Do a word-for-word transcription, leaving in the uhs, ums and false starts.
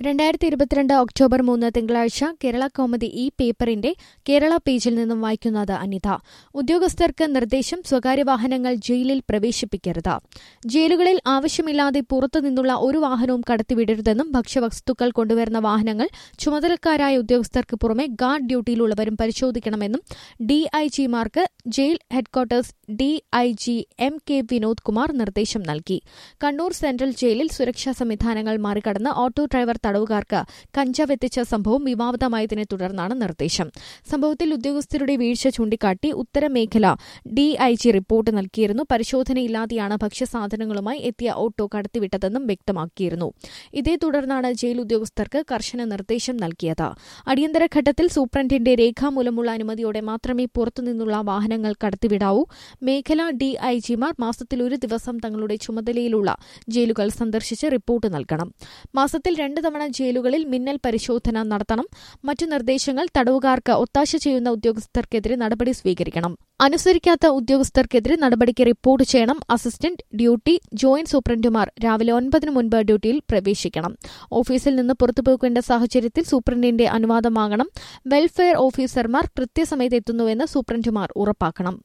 രണ്ടായിരത്തി ഇരുപത്തിരണ്ട് ഒക്ടോബർ മൂന്ന് തിങ്കളാഴ്ച കേരള കൗമുദി ഈ പേപ്പറിന്റെ കേരള പേജിൽ നിന്നും വായിക്കുന്നത് അനിത. ഉദ്യോഗസ്ഥർക്ക് നിർദ്ദേശം: സ്വകാര്യ വാഹനങ്ങൾ ജയിലിൽ പ്രവേശിപ്പിക്കരുത്. ജയിലുകളിൽ ആവശ്യമില്ലാതെ പുറത്തുനിന്നുള്ള ഒരു വാഹനവും കടത്തിവിടരുതെന്നും ഭക്ഷ്യവസ്തുക്കൾ കൊണ്ടുവരുന്ന വാഹനങ്ങൾ ചുമതലക്കാരായ ഉദ്യോഗസ്ഥർക്ക് പുറമെ ഗാർഡ് ഡ്യൂട്ടിയിലുള്ളവരും പരിശോധിക്കണമെന്നും ഡിഐജിമാർക്ക് jail headquarters DIG M K Vinod Kumar നിർദ്ദേശം നൽകി. കണ്ണൂർ സെൻട്രൽ ജയിലിൽ സുരക്ഷാ സംവിധാനങ്ങൾ മറികടന്ന് ഓട്ടോ ഡ്രൈവർ തടവുകാർക്ക് കഞ്ചാവ് എത്തിച്ച സംഭവം വിവാദമായതിനെ തുടർന്നാണ് നിർദ്ദേശം. സംഭവത്തിൽ ഉദ്യോഗസ്ഥരുടെ വീഴ്ച ചൂണ്ടിക്കാട്ടി ഉത്തരമേഖല ഡിഐജി റിപ്പോർട്ട് നൽകിയിരുന്നു. പരിശോധനയില്ലാതെയാണ് ഭക്ഷ്യസാധനങ്ങളുമായി എത്തിയ ഓട്ടോ കടത്തിവിട്ടതെന്നും വ്യക്തമാക്കിയിരുന്നു. ഇതേ തുടർന്നാണ് ജയിൽ ഉദ്യോഗസ്ഥർക്ക് കർശന നിർദ്ദേശം നൽകിയത്. അടിയന്തര ഘട്ടത്തിൽ സൂപ്രണ്ടിന്റെ രേഖാമൂലമുള്ള അനുമതിയോടെ മാത്രമേ പുറത്തുനിന്നുള്ള വാഹനങ്ങൾ കടത്തിവിടാവൂ. മേഖല ഡിഐജിമാർ മാസത്തിൽ ഒരു ദിവസം തങ്ങളുടെ ചുമതലയിലുള്ള ജയിലുകൾ സന്ദർശിച്ച് റിപ്പോർട്ട് നൽകണം. മാസത്തിൽ രണ്ട് തവണ ജയിലുകളിൽ മിന്നൽ പരിശോധന നടത്തണം. മറ്റു നിർദ്ദേശങ്ങൾ: തടവുകാർക്ക് ഒത്താശ ചെയ്യുന്ന ഉദ്യോഗസ്ഥർക്കെതിരെ നടപടി സ്വീകരിക്കണം. അനുസരിക്കാത്ത ഉദ്യോഗസ്ഥർക്കെതിരെ നടപടിക്ക് റിപ്പോർട്ട് ചെയ്യണം. അസിസ്റ്റന്റ് ഡ്യൂട്ടി ജോയിന്റ് സൂപ്രണ്ടുമാർ രാവിലെ ഒൻപതിന് മുൻപ് ഡ്യൂട്ടിയിൽ പ്രവേശിക്കണം. ഓഫീസിൽ നിന്ന് പുറത്തുപോകേണ്ട സാഹചര്യത്തിൽ സൂപ്രണ്ടിന്റെ അനുവാദം വാങ്ങണം. വെൽഫെയർ ഓഫീസർമാർ കൃത്യസമയത്ത് എത്തുന്നുവെന്ന് സൂപ്രണ്ടുമാർ ഉറപ്പാക്കണം.